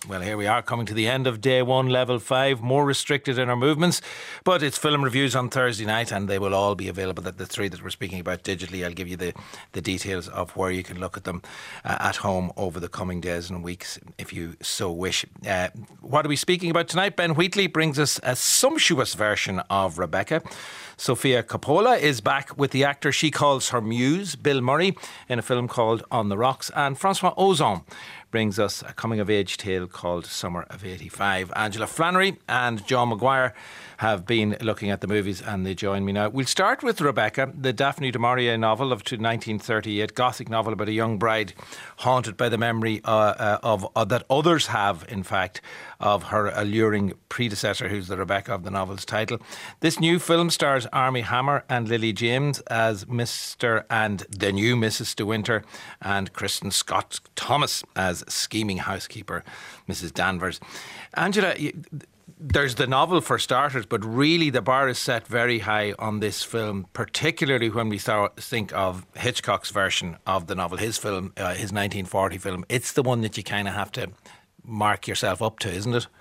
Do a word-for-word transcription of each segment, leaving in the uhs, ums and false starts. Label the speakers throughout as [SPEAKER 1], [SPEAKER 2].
[SPEAKER 1] Well, here we are coming to the end of day one, level five, more restricted in our movements. But it's film reviews on Thursday night and they will all be available. At the three that we're speaking about digitally, I'll give you the, the details of where you can look at them uh, at home over the coming days and weeks if you so wish. Uh, what are we speaking about tonight? Ben Wheatley brings us a sumptuous version of Rebecca. Sofia Coppola is back with the actor she calls her muse, Bill Murray, in a film called On the Rocks. And Francois Ozon brings us a coming-of-age tale called Summer of eighty-five. Angela Flannery and John Maguire have been looking at the movies and they join me now. We'll start with Rebecca, the Daphne du Maurier novel of nineteen thirty-eight, Gothic novel about a young bride haunted by the memory uh, uh, of uh, that others have, in fact, of her alluring predecessor, who's the Rebecca of the novel's title. This new film stars Armie Hammer and Lily James as Mister and the new Missus De Winter, and Kristen Scott Thomas as scheming housekeeper Missus Danvers. Angela, there's the novel for starters, but really the bar is set very high on this film, particularly when we th- think of Hitchcock's version of the novel, his film, uh, his nineteen forty film. It's the one that you kind of have to mark yourself up to, isn't it?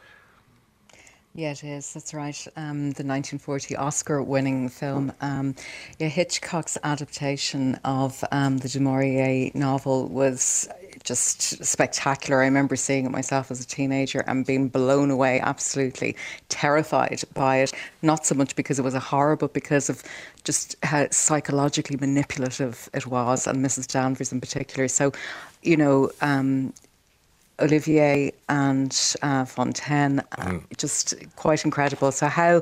[SPEAKER 2] Yeah, it is. That's right. Um, the nineteen forty Oscar-winning film. Um, yeah, Hitchcock's adaptation of um, the du Maurier novel was just spectacular. I remember seeing it myself as a teenager and being blown away, absolutely terrified by it. Not so much because it was a horror, but because of just how psychologically manipulative it was, and Missus Danvers in particular. So, you know, um, Olivier and uh, Fontaine, uh, mm. just quite incredible. So how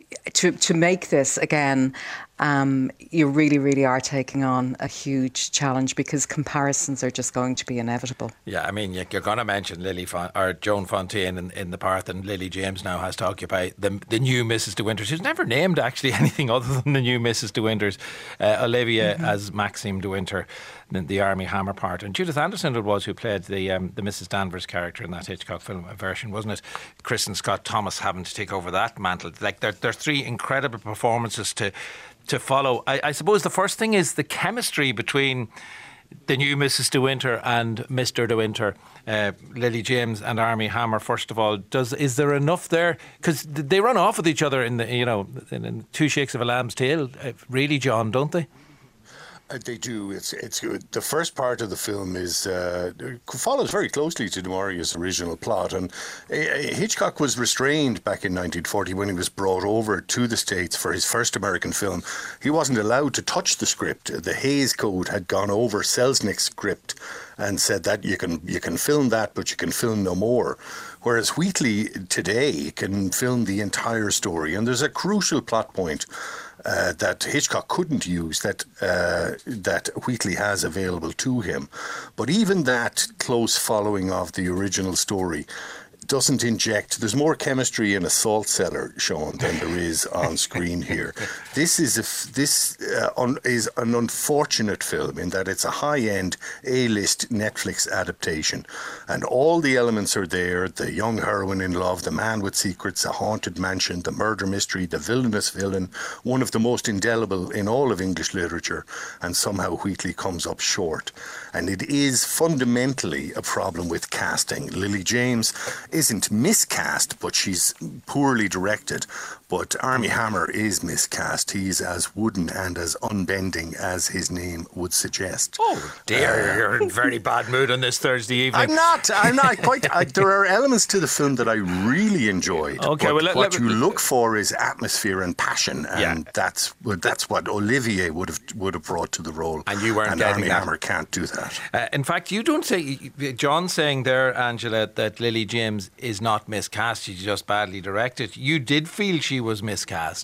[SPEAKER 2] to to make this again, um, you really, really are taking on a huge challenge because comparisons are just going to be inevitable.
[SPEAKER 1] Yeah, I mean, you're going to mention Lily Fon- or Joan Fontaine in, in the part, and Lily James now has to occupy the the new Missus De Winters, who's never named actually anything other than the new Missus De Winters. Uh, Olivia mm-hmm. as Maxime De Winter, the, the Armie Hammer part, and Judith Anderson it was who played the um, the Missus Danvers character in that Hitchcock film version, wasn't it? Kristen Scott Thomas having to take over that mantle. Like there, there are three incredible performances to. to follow. I, I suppose the first thing is the chemistry between the new Missus De Winter and Mister De Winter, uh, Lily James and Armie Hammer. First of all, does is there enough there? Because they run off with each other in the you know in, in two shakes of a lamb's tail, uh, really, John, don't they?
[SPEAKER 3] Uh, they do. It's it's good. The first part of the film is uh, follows very closely to du Maurier's original plot, and uh, Hitchcock was restrained back in nineteen forty when he was brought over to the States for his first American film. He wasn't allowed to touch the script. The Hays Code had gone over Selznick's script and said that you can you can film that, but you can film no more. Whereas Wheatley today can film the entire story, and there's a crucial plot point Uh, that Hitchcock couldn't use that uh, that Wheatley has available to him. But even that close following of the original story doesn't inject. There's more chemistry in a salt cellar, Sean, than there is on screen here. This is a f- this uh, un- is an unfortunate film in that it's a high-end A-list Netflix adaptation, and all the elements are there: the young heroine in love, the man with secrets, a haunted mansion, the murder mystery, the villainous villain, one of the most indelible in all of English literature, and somehow Wheatley comes up short. And it is fundamentally a problem with casting. Lily James isn't miscast, but she's poorly directed. But Armie Hammer is miscast. He's as wooden and as unbending as his name would suggest.
[SPEAKER 1] Oh dear, uh, you're in very bad mood on this Thursday evening.
[SPEAKER 3] I'm not. I'm not quite. I, there are elements to the film that I really enjoyed.
[SPEAKER 1] Okay,
[SPEAKER 3] but
[SPEAKER 1] well, let,
[SPEAKER 3] what
[SPEAKER 1] let,
[SPEAKER 3] you
[SPEAKER 1] let,
[SPEAKER 3] look for is atmosphere and passion, and
[SPEAKER 1] yeah.
[SPEAKER 3] that's that's what Olivier would have would have brought to the role.
[SPEAKER 1] And you weren't
[SPEAKER 3] and
[SPEAKER 1] getting
[SPEAKER 3] Armie
[SPEAKER 1] that.
[SPEAKER 3] Hammer can't do that.
[SPEAKER 1] Uh, in fact, you don't say. John's saying there, Angela, that Lily James is not miscast. She's just badly directed. You did feel she was miscast.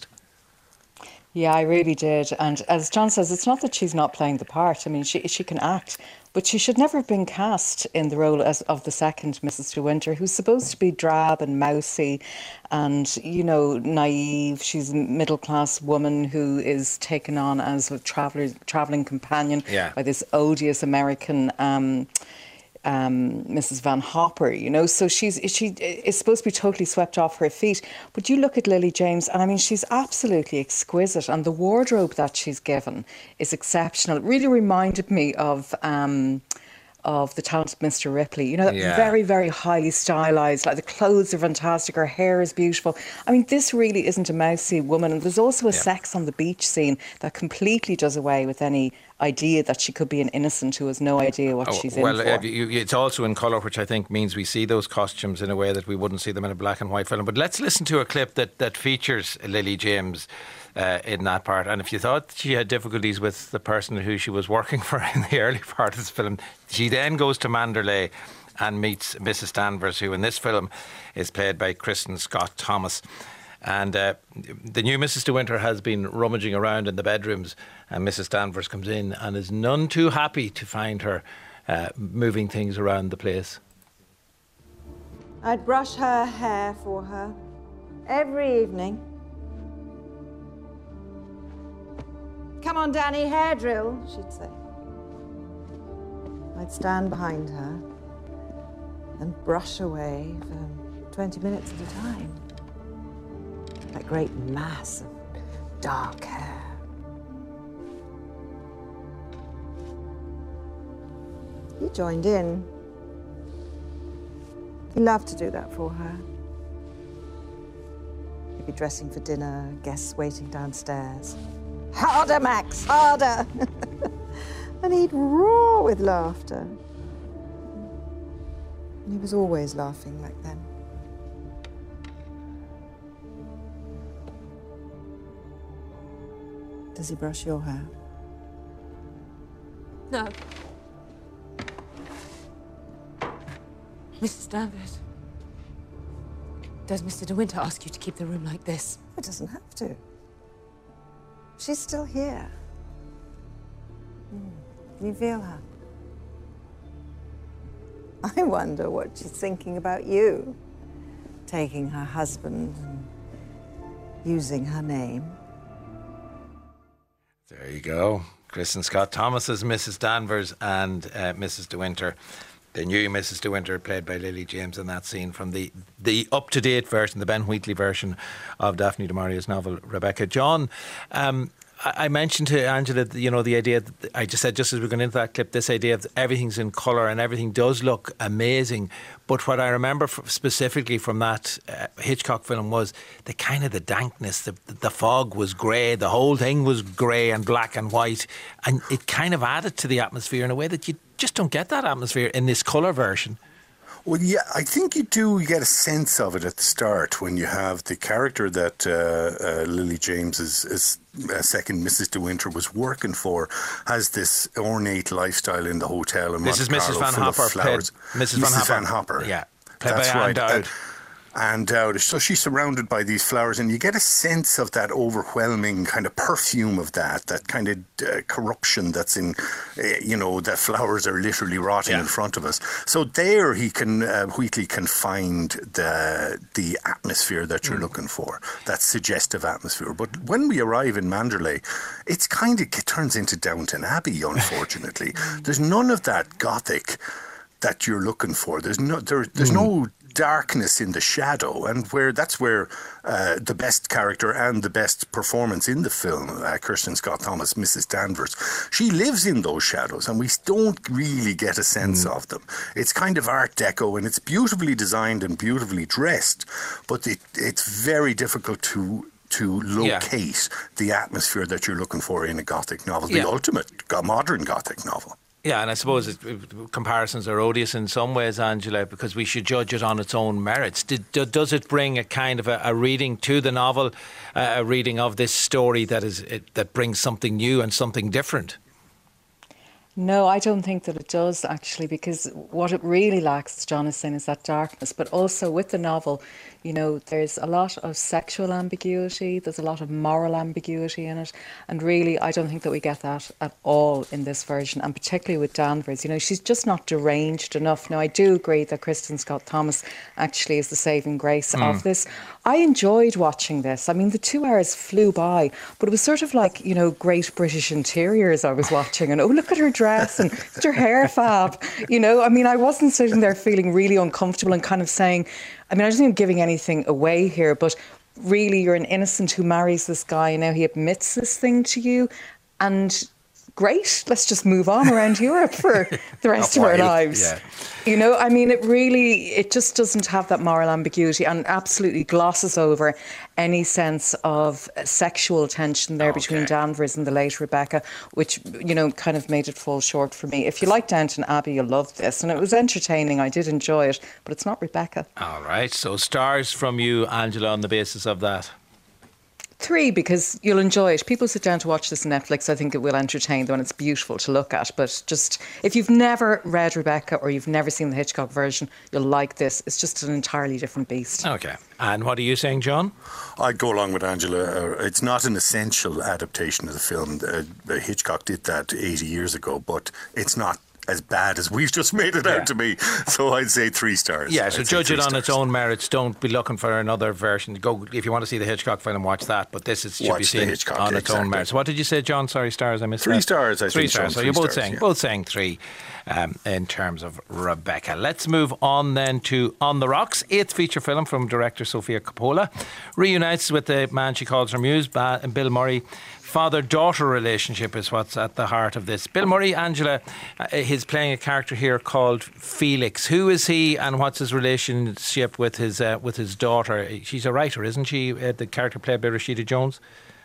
[SPEAKER 2] Yeah, I really did. And as John says, it's not that she's not playing the part. I mean, she she can act, but she should never have been cast in the role as of the second Missus De Winter, who's supposed to be drab and mousy and, you know, naive. She's a middle-class woman who is taken on as a traveller, travelling companion
[SPEAKER 1] yeah.
[SPEAKER 2] by this odious American um Um, Missus Van Hopper, you know, so she's she is supposed to be totally swept off her feet. But you look at Lily James, and I mean, she's absolutely exquisite, and the wardrobe that she's given is exceptional. It really reminded me of um, of The Talented Mister Ripley. You know,
[SPEAKER 1] Yeah.
[SPEAKER 2] very, very highly stylized. Like the clothes are fantastic, her hair is beautiful. I mean, this really isn't a mousy woman. And there's also a
[SPEAKER 1] Yeah.
[SPEAKER 2] sex on the beach scene that completely does away with any idea that she could be an innocent who has no idea what
[SPEAKER 1] Oh,
[SPEAKER 2] she's
[SPEAKER 1] well,
[SPEAKER 2] in for.
[SPEAKER 1] uh, you, it's also in colour, which I think means we see those costumes in a way that we wouldn't see them in a black and white film. But let's listen to a clip that, that features Lily James uh, in that part. And if you thought she had difficulties with the person who she was working for in the early part of this film, she then goes to Manderley and meets Missus Danvers, who in this film is played by Kristen Scott Thomas. And uh, the new Missus De Winter has been rummaging around in the bedrooms, and Missus Danvers comes in and is none too happy to find her uh, moving things around the place.
[SPEAKER 4] I'd brush her hair for her every evening. Come on, Danny, hair drill, she'd say. I'd stand behind her and brush away for twenty minutes at a time. That great mass of dark hair. He joined in. He loved to do that for her. He'd be dressing for dinner, guests waiting downstairs. Harder, Max, harder! And he'd roar with laughter. And he was always laughing like them. Does he brush your hair?
[SPEAKER 5] No. Missus Danvers, does Mister De Winter ask you to keep the room like this?
[SPEAKER 4] It doesn't have to. She's still here. Hmm. Can you feel her? I wonder what she's thinking about you. Taking her husband and using her name.
[SPEAKER 1] There you go. Kristen Scott Thomas as Missus Danvers and uh, Missus De Winter. The new Missus De Winter, played by Lily James in that scene from the, the up-to-date version, the Ben Wheatley version of Daphne du Maurier's novel, Rebecca. John, um, I mentioned to Angela, you know, the idea that I just said, just as we're going into that clip, this idea of everything's in colour and everything does look amazing. But what I remember f- specifically from that uh, Hitchcock film was the kind of the dankness, the, the fog was grey, the whole thing was grey and black and white. And it kind of added to the atmosphere in a way that you just don't get that atmosphere in this colour version.
[SPEAKER 3] Well, yeah, I think you do get a sense of it at the start when you have the character that uh, uh, Lily James is, is uh, second Missus De Winter was working for, has this ornate lifestyle in the hotel in
[SPEAKER 1] This is Missus Van Hopper, played
[SPEAKER 3] Missus
[SPEAKER 1] Van Hopper.
[SPEAKER 3] Van Hopper.
[SPEAKER 1] Yeah, played
[SPEAKER 3] That's
[SPEAKER 1] by Ann
[SPEAKER 3] right.
[SPEAKER 1] Dowd.
[SPEAKER 3] Uh, And uh, so she's surrounded by these flowers, and you get a sense of that overwhelming kind of perfume of that, that kind of uh, corruption that's in, uh, you know, that flowers are literally rotting
[SPEAKER 1] Yeah.
[SPEAKER 3] in front of us. So there he can, uh, Wheatley can find the the atmosphere that you're mm. looking for, that suggestive atmosphere. But when we arrive in Manderley, it's kind of, it turns into Downton Abbey, unfortunately. There's none of that gothic that you're looking for. There's no, there, there's mm. no darkness in the shadow, and where that's where uh, the best character and the best performance in the film, uh, Kirsten Scott Thomas, Missus Danvers, she lives in those shadows, and we don't really get a sense mm. of them. It's kind of Art Deco, and it's beautifully designed and beautifully dressed, but it, it's very difficult to to locate yeah. the atmosphere that you're looking for in a Gothic novel, the yeah. ultimate modern Gothic novel.
[SPEAKER 1] Yeah, and I suppose it, comparisons are odious in some ways, Angela, because we should judge it on its own merits. Did, does it bring a kind of a, a reading to the novel, uh, a reading of this story that is it, that brings something new and something different?
[SPEAKER 2] No, I don't think that it does, actually, because what it really lacks, as John is saying, is that darkness. But also with the novel, you know, there's a lot of sexual ambiguity, there's a lot of moral ambiguity in it. And really, I don't think that we get that at all in this version, and particularly with Danvers. You know, she's just not deranged enough. Now, I do agree that Kristen Scott Thomas actually is the saving grace mm. of this. I enjoyed watching this. I mean, the two hours flew by, but it was sort of like, you know, Great British Interiors I was watching, and oh, look at her dress and her hair fab. You know, I mean, I wasn't sitting there feeling really uncomfortable and kind of saying, I mean, I don't think I'm giving anything away here, but really you're an innocent who marries this guy and now he admits this thing to you, and great, let's just move on around Europe for the rest of our
[SPEAKER 1] Wild,
[SPEAKER 2] lives.
[SPEAKER 1] yeah.
[SPEAKER 2] You know, I mean, it really, it just doesn't have that moral ambiguity and absolutely glosses over any sense of sexual tension there
[SPEAKER 1] Okay.
[SPEAKER 2] between Danvers and the late Rebecca, which, you know, kind of made it fall short for me. If you like Downton Abbey, you'll love this. And it was entertaining. I did enjoy it, but it's not Rebecca.
[SPEAKER 1] All right. So stars from you, Angela, on the basis of that.
[SPEAKER 2] Three, because you'll enjoy it. People sit down to watch this on Netflix. I think it will entertain them and it's beautiful to look at. But just, if you've never read Rebecca or you've never seen the Hitchcock version, you'll like this. It's just an entirely different beast.
[SPEAKER 1] Okay. And what are you saying, John?
[SPEAKER 3] I'd go along with Angela. Uh, it's not an essential adaptation of the film. Uh, Hitchcock did that eighty years ago, but it's not as bad as we've just made it
[SPEAKER 1] Yeah.
[SPEAKER 3] out to be. So I'd say three stars.
[SPEAKER 1] Yeah, so
[SPEAKER 3] I'd say
[SPEAKER 1] judge
[SPEAKER 3] three
[SPEAKER 1] it on
[SPEAKER 3] stars.
[SPEAKER 1] its own merits. Don't be looking for another version. Go if you want to see the Hitchcock film, watch that. But this is should
[SPEAKER 3] Watch
[SPEAKER 1] be
[SPEAKER 3] the
[SPEAKER 1] seen
[SPEAKER 3] Hitchcock,
[SPEAKER 1] on its own
[SPEAKER 3] exactly.
[SPEAKER 1] merits. What did you say, John? Sorry, stars. I missed
[SPEAKER 3] Three
[SPEAKER 1] that.
[SPEAKER 3] stars, I
[SPEAKER 1] three
[SPEAKER 3] think,
[SPEAKER 1] stars.
[SPEAKER 3] John,
[SPEAKER 1] So
[SPEAKER 3] three
[SPEAKER 1] you're both
[SPEAKER 3] stars,
[SPEAKER 1] saying
[SPEAKER 3] yeah.
[SPEAKER 1] both saying three um, in terms of Rebecca. Let's move on then to On the Rocks, eighth feature film from director Sofia Coppola, reunites with the man she calls her muse, Ba- Bill Murray. Father-daughter relationship is what's at the heart of this. Bill Murray, Angela, uh, he's playing a character here called Felix. Who is he, and what's his relationship with his uh, with his daughter? She's a writer, isn't she? Uh, the character played by Rashida Jones.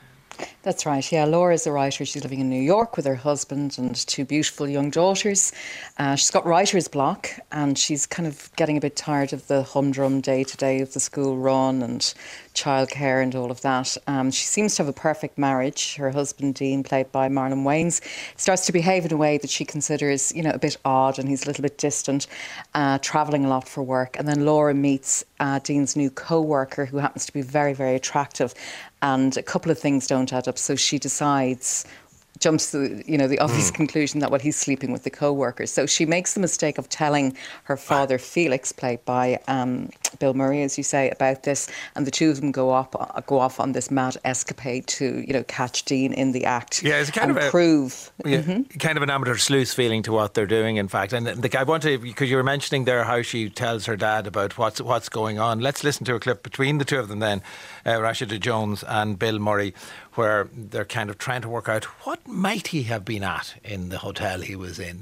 [SPEAKER 2] That's right, yeah. Laura's a writer. She's living in New York with her husband and two beautiful young daughters. Uh, she's got writer's block and she's kind of getting a bit tired of the humdrum day-to-day of the school run and childcare and all of that. Um, she seems to have a perfect marriage. Her husband, Dean, played by Marlon Wayans, starts to behave in a way that she considers, you know, a bit odd, and he's a little bit distant, uh, travelling a lot for work. And then Laura meets uh, Dean's new co-worker, who happens to be very, very attractive. And a couple of things don't add up. So she decides, jumps to, you know, the obvious mm. conclusion that, well, he's sleeping with the co-worker. So she makes the mistake of telling her father, Felix, played by um, Bill Murray, as you say, about this. And the two of them go off, go off on this mad escapade to, you know, catch Dean in the act.
[SPEAKER 1] Yeah, it's kind
[SPEAKER 2] and
[SPEAKER 1] of a,
[SPEAKER 2] prove.
[SPEAKER 1] Yeah,
[SPEAKER 2] mm-hmm.
[SPEAKER 1] kind of an amateur sleuth feeling to what they're doing, in fact. And the, I want to, because you were mentioning there how she tells her dad about what's what's going on. Let's listen to a clip between the two of them then, uh, Rashida Jones and Bill Murray, where they're kind of trying to work out what might he have been at in the hotel he was in.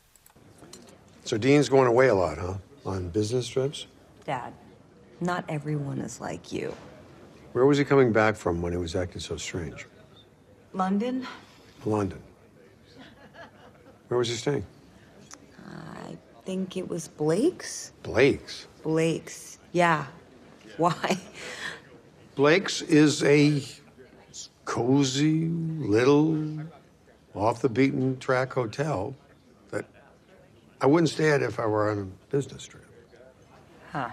[SPEAKER 6] So Dean's going away a lot, huh? On business trips?
[SPEAKER 7] Dad, not everyone is like you.
[SPEAKER 6] Where was he coming back from when he was acting so strange?
[SPEAKER 7] London?
[SPEAKER 6] London. Where was he staying?
[SPEAKER 7] I think it was Blake's.
[SPEAKER 6] Blake's?
[SPEAKER 7] Blake's, yeah. Why?
[SPEAKER 6] Blake's is a cozy, little, off-the-beaten-track hotel that I wouldn't stay at if I were on a business trip.
[SPEAKER 7] Huh.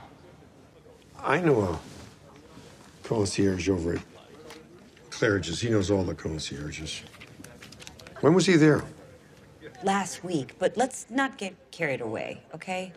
[SPEAKER 6] I know a concierge over at Claridge's. He knows all the concierges. When was he there?
[SPEAKER 7] Last week, but let's not get carried away, okay?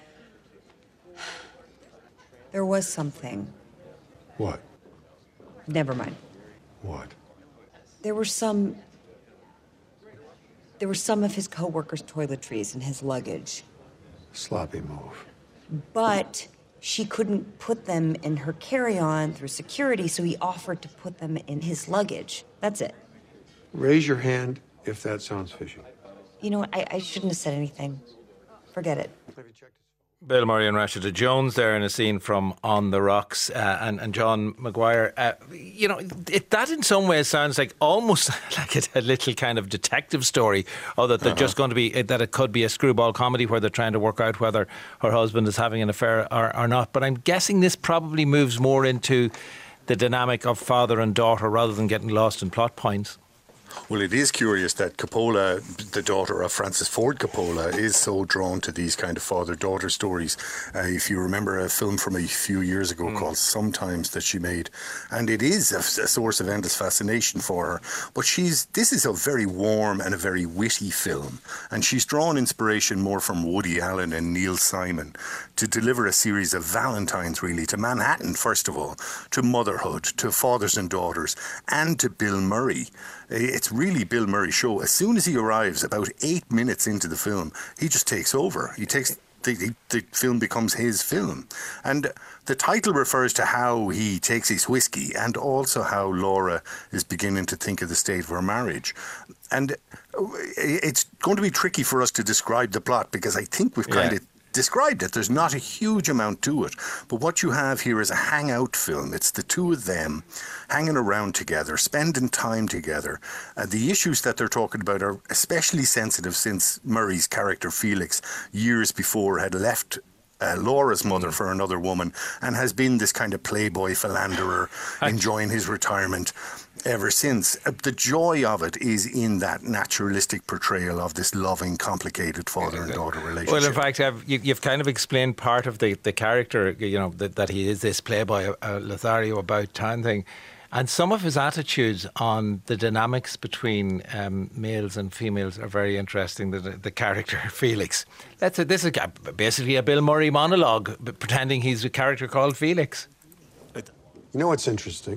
[SPEAKER 7] There was something.
[SPEAKER 6] What?
[SPEAKER 7] Never mind.
[SPEAKER 6] What?
[SPEAKER 7] There were some... There were some of his co-workers' toiletries in his luggage.
[SPEAKER 6] Sloppy move.
[SPEAKER 7] But she couldn't put them in her carry-on through security, so he offered to put them in his luggage. That's it.
[SPEAKER 6] Raise your hand if that sounds fishy.
[SPEAKER 7] You know what? I, I shouldn't have said anything. Forget it.
[SPEAKER 6] Have you checked his...
[SPEAKER 1] Bill Murray and Rashida Jones there in a scene from On the Rocks, uh, and, and John Maguire. Uh, you know, it, that in some ways sounds like almost like a, a little kind of detective story, or that they're uh-huh. just going to be, that it could be a screwball comedy where they're trying to work out whether her husband is having an affair or, or not. But I'm guessing this probably moves more into the dynamic of father and daughter rather than getting lost in plot points.
[SPEAKER 3] Well, it is curious that Coppola, the daughter of Francis Ford Coppola, is so drawn to these kind of father-daughter stories. Uh, if you remember a film from a few years ago mm. called Sometimes that she made, and it is a, a source of endless fascination for her. But she's this is a very warm and a very witty film, and she's drawn inspiration more from Woody Allen and Neil Simon to deliver a series of Valentines, really, to Manhattan, first of all, to motherhood, to fathers and daughters, and to Bill Murray. It's really Bill Murray's show. As soon as he arrives, about eight minutes into the film, he just takes over. He takes the, the film becomes his film. And the title refers to how he takes his whiskey and also how Laura is beginning to think of the state of her marriage. And it's going to be tricky for us to describe the plot because I think we've kind
[SPEAKER 1] Yeah.
[SPEAKER 3] of described it. There's not a huge amount to it. But what you have here is a hangout film. It's the two of them hanging around together, spending time together. Uh, the issues that they're talking about are especially sensitive since Murray's character Felix, years before, had left Uh, Laura's mother for another woman and has been this kind of playboy philanderer enjoying his retirement ever since. Uh, the joy of it is in that naturalistic portrayal of this loving, complicated father and daughter relationship.
[SPEAKER 1] Well, in fact, I've, you, you've kind of explained part of the, the character, you know, that, that he is this playboy, uh, Lothario about town thing. And some of his attitudes on the dynamics between um, males and females are very interesting. The, the character Felix. That's a, this is basically a Bill Murray monologue, but pretending he's a character called Felix.
[SPEAKER 6] You know what's interesting?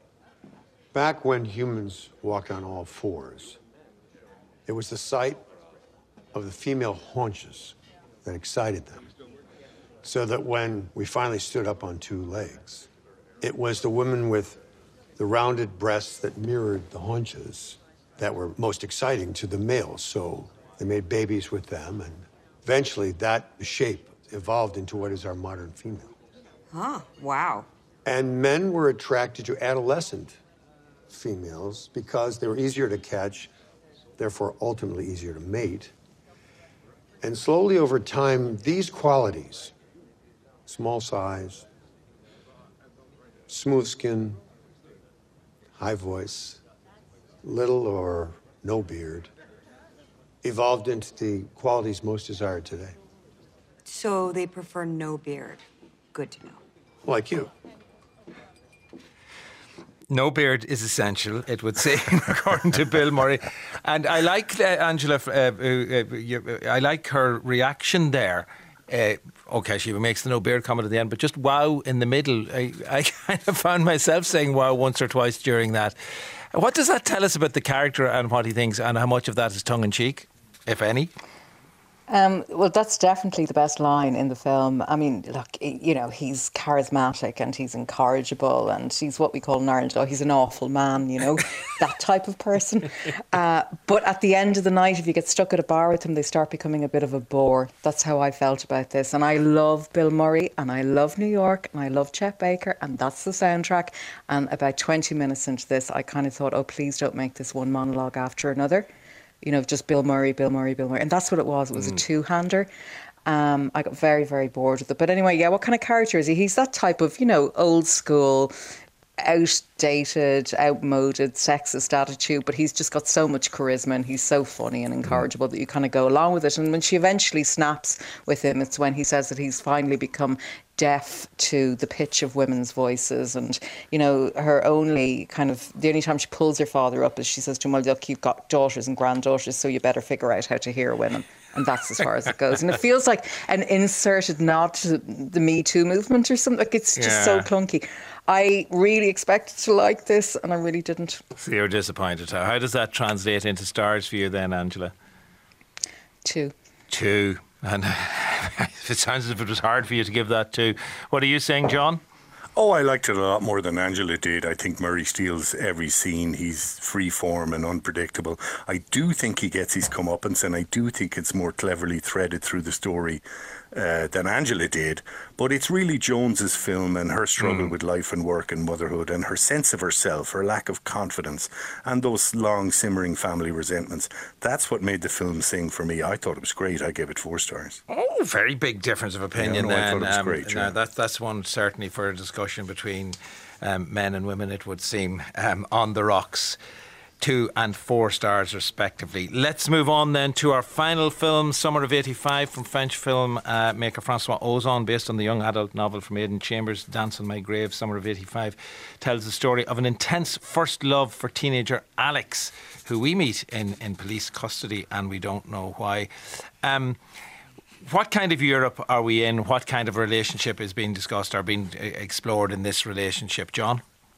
[SPEAKER 6] Back when humans walked on all fours, it was the sight of the female haunches that excited them. So that when we finally stood up on two legs, it was the women with the rounded breasts that mirrored the haunches that were most exciting to the males. So they made babies with them, and eventually that shape evolved into what is our modern female.
[SPEAKER 7] Huh, wow.
[SPEAKER 6] And men were attracted to adolescent females because they were easier to catch, therefore ultimately easier to mate. And slowly over time, these qualities, small size, smooth skin, high voice, little or no beard, evolved into the qualities most desired today.
[SPEAKER 7] So they prefer no beard. Good to know.
[SPEAKER 6] Like you.
[SPEAKER 1] No beard is essential, it would seem, according to Bill Murray. And I like uh, Angela. Uh, uh, you, I like her reaction there. Uh, okay, she makes the no beard comment at the end, but just wow in the middle. I, I kind of found myself saying wow once or twice during that. What does that tell us about the character and what he thinks, and how much of that is tongue in cheek, if any?
[SPEAKER 2] Um, well, that's definitely the best line in the film. I mean, look, you know, he's charismatic and he's incorrigible and he's what we call in Ireland, oh, he's an awful man, you know, that type of person. Uh, but at the end of the night, if you get stuck at a bar with him, they start becoming a bit of a bore. That's how I felt about this. And I love Bill Murray and I love New York and I love Chet Baker, and that's the soundtrack. And about twenty minutes into this, I kind of thought, oh, please don't make this one monologue after another. You know, just Bill Murray, Bill Murray, Bill Murray. And that's what it was. It was mm. a two-hander. Um, I got very, very bored with it. But anyway, yeah, what kind of character is he? He's that type of, you know, old school, outdated, outmoded, sexist attitude, but he's just got so much charisma and he's so funny and incorrigible mm. that you kind of go along with it. And when she eventually snaps with him, it's when he says that he's finally become deaf to the pitch of women's voices, and you know, her only kind of the only time she pulls her father up is she says to him, well, look, you've got daughters and granddaughters, so you better figure out how to hear women. And that's as far as it goes. And it feels like an inserted nod to the Me Too movement or something. Like, it's just yeah. so clunky. I really expected to like this and I really didn't.
[SPEAKER 1] So you're disappointed. How does that translate into stars for you then, Angela?
[SPEAKER 2] Two.
[SPEAKER 1] Two. And it sounds as if it was hard for you to give that two. What are you saying, John?
[SPEAKER 3] Oh, I liked it a lot more than Angela did. I think Murray steals every scene. He's free form and unpredictable. I do think he gets his comeuppance, and I do think it's more cleverly threaded through the story uh, than Angela did. But it's really Jones's film, and her struggle mm. with life and work and motherhood, and her sense of herself, her lack of confidence, and those long simmering family resentments. That's what made the film sing for me. I thought it was great. I gave it four stars.
[SPEAKER 1] Oh, very big difference of opinion.
[SPEAKER 3] Yeah, no,
[SPEAKER 1] then.
[SPEAKER 3] I thought it was
[SPEAKER 1] um,
[SPEAKER 3] great.
[SPEAKER 1] no,
[SPEAKER 3] Yeah.
[SPEAKER 1] that's that's one certainly for a discussion between um, men and women, it would seem, um, on the rocks. Two and four stars respectively. Let's move on then to our final film, Summer of eighty-five, from French film uh, maker Francois Ozon, based on the young adult novel from Aidan Chambers, Dance on My Grave. Summer of eighty-five tells the story of an intense first love for teenager Alex, who we meet in, in police custody, and we don't know why. Um, what kind of Europe are we in? What kind of relationship is being discussed or being explored in this relationship, John?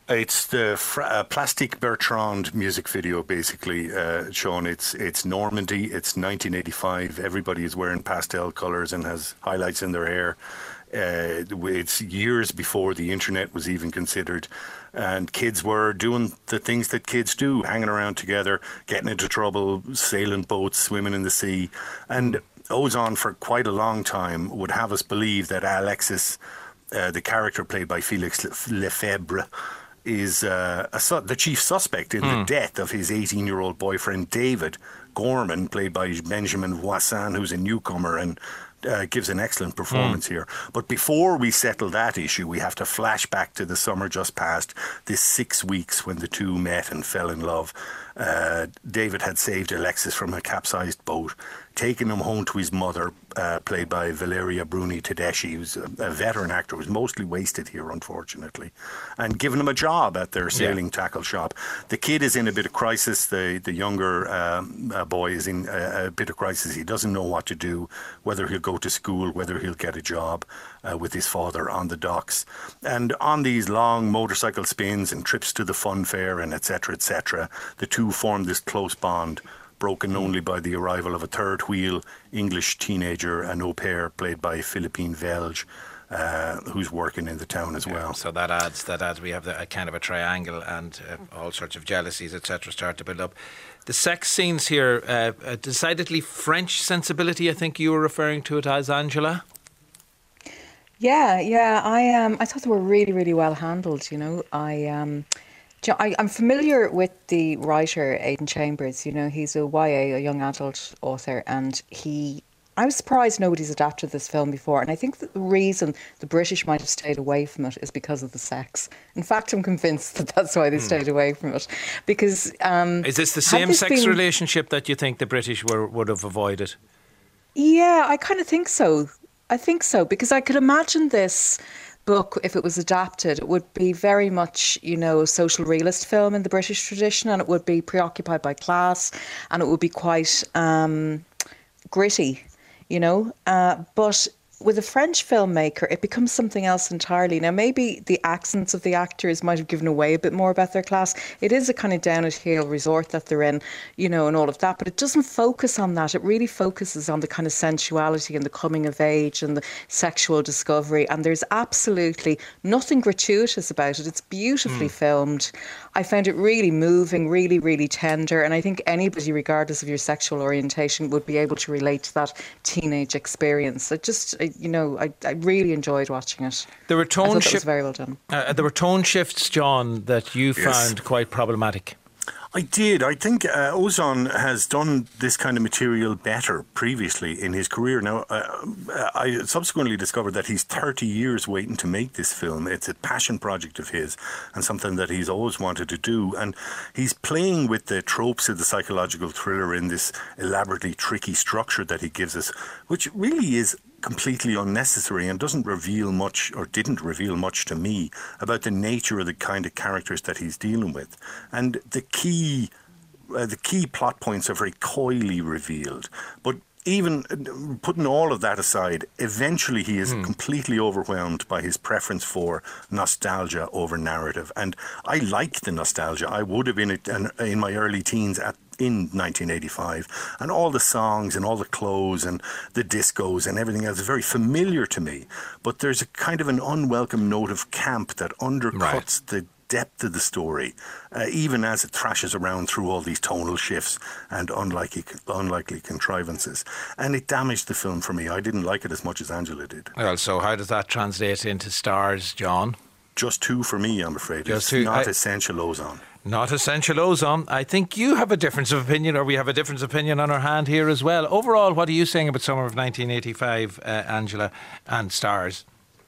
[SPEAKER 3] It's the fr- uh, Plastic Bertrand music video, basically, uh, Sean. It's it's Normandy. It's nineteen eighty-five. Everybody is wearing pastel colours and has highlights in their hair. Uh, it's years before the internet was even considered, and kids were doing the things that kids do, hanging around together, getting into trouble, sailing boats, swimming in the sea. And Ozon, for quite a long time, would have us believe that Alexis, uh, the character played by Felix Lefebvre, is uh, a su- the chief suspect in mm. the death of his eighteen-year-old boyfriend David Gorman, played by Benjamin Voisin, who's a newcomer and uh, gives an excellent performance mm. here. But before we settle that issue, we have to flash back to the summer just past, this six weeks when the two met and fell in love. Uh, David had saved Alexis from a capsized boat, taken him home to his mother, uh, played by Valeria Bruni Tedeschi, who's a, a veteran actor, who's mostly wasted here, unfortunately, and given him a job at their sailing yeah. tackle shop. The kid is in a bit of crisis. The the younger um, uh, boy is in a, a bit of crisis. He doesn't know what to do, whether he'll go to school, whether he'll get a job uh, with his father on the docks. And on these long motorcycle spins and trips to the fun fair and et cetera, et cetera, the two form this close bond, broken only by the arrival of a third wheel English teenager, an au pair played by Philippine Velge, uh, who's working in the town as well.
[SPEAKER 1] Yeah, so that adds that adds we have the, a kind of a triangle, and uh, all sorts of jealousies, et cetera, start to build up. The sex scenes here, uh, a decidedly French sensibility. I think you were referring to it as, Angela.
[SPEAKER 2] Yeah, yeah. I um, I thought they were really, really well handled. You know, I um. I, I'm familiar with the writer Aidan Chambers. You know, he's a Y A, a young adult author, and he. I was surprised nobody's adapted this film before, and I think that the reason the British might have stayed away from it is because of the sex. In fact, I'm convinced that that's why they hmm. stayed away from it. Because um,
[SPEAKER 1] is this the same this sex been... relationship that you think the British were, would have avoided?
[SPEAKER 2] Yeah, I kind of think so. I think so, because I could imagine this book, if it was adapted, it would be very much, you know, a social realist film in the British tradition, and it would be preoccupied by class, and it would be quite um, gritty, you know. Uh, but with a French filmmaker, it becomes something else entirely. Now, maybe the accents of the actors might have given away a bit more about their class. It is a kind of down-at-heel resort that they're in, you know, and all of that. But it doesn't focus on that. It really focuses on the kind of sensuality and the coming of age and the sexual discovery. And there's absolutely nothing gratuitous about it. It's beautifully mm. filmed. I found it really moving, really, really tender. And I think anybody, regardless of your sexual orientation, would be able to relate to that teenage experience. It just... You know, I, I really enjoyed watching it.
[SPEAKER 1] There were tone
[SPEAKER 2] I thought that
[SPEAKER 1] shi-
[SPEAKER 2] was very well done.
[SPEAKER 1] Uh, there were tone shifts, John, that you
[SPEAKER 3] yes.
[SPEAKER 1] found quite problematic.
[SPEAKER 3] I did. I think uh, Ozon has done this kind of material better previously in his career. Now, uh, I subsequently discovered that he's thirty years waiting to make this film. It's a passion project of his and something that he's always wanted to do. And he's playing with the tropes of the psychological thriller in this elaborately tricky structure that he gives us, which really is completely unnecessary and doesn't reveal much, or didn't reveal much to me, about the nature of the kind of characters that he's dealing with. And the key uh, the key plot points are very coyly revealed. But even putting all of that aside, eventually he is mm. completely overwhelmed by his preference for nostalgia over narrative. And I like the nostalgia. I would have been it in my early teens at in nineteen eighty-five, and all the songs and all the clothes and the discos and everything else is very familiar to me. But there's a kind of an unwelcome note of camp that undercuts right. the depth of the story, uh, even as it thrashes around through all these tonal shifts and unlikely, unlikely contrivances. And it damaged the film for me. I didn't like it as much as Angela did.
[SPEAKER 1] Well, so how does that translate into stars, John?
[SPEAKER 3] Just two for me, I'm afraid.
[SPEAKER 1] Just
[SPEAKER 3] it's
[SPEAKER 1] two,
[SPEAKER 3] not
[SPEAKER 1] I,
[SPEAKER 3] essential Ozon.
[SPEAKER 1] Not essential ozone. I think you have a difference of opinion, or we have a difference of opinion on our hand here as well. Overall, what are you saying about summer of nineteen eighty-five, uh, Angela, and stars?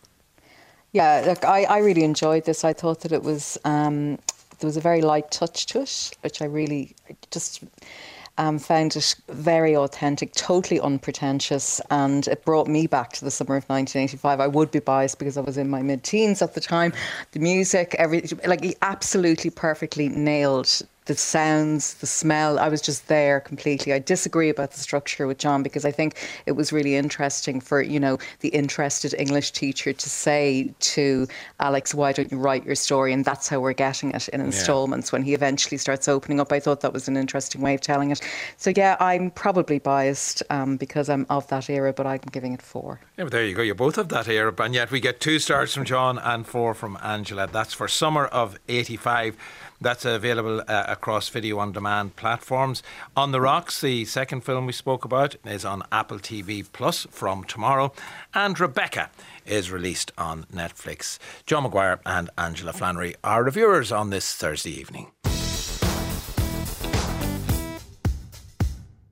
[SPEAKER 2] Yeah, look, I, I really enjoyed this. I thought that it was um, there was a very light touch to it, which I really just um, found it very authentic, totally unpretentious, and it brought me back to the summer of nineteen eighty-five. I would be biased because I was in my mid-teens at the time. The music, every like he absolutely perfectly nailed the sounds, the smell. I was just there completely. I disagree about the structure with John, because I think it was really interesting for, you know, the interested English teacher to say to Alex, why don't you write your story? And that's how we're getting it in instalments. Yeah. When he eventually starts opening up, I thought that was an interesting way of telling it. So yeah, I'm probably biased um, because I'm of that era, but I'm giving it four.
[SPEAKER 1] Yeah, but there you go. You're both of that era, and yet we get two stars from John and four from Angela. That's for Summer of eighty-five. That's available uh, across video on demand platforms. On the Rocks, the second film we spoke about, is on Apple T V Plus from tomorrow. And Rebecca is released on Netflix. John Maguire and Angela Flannery are reviewers on this Thursday evening.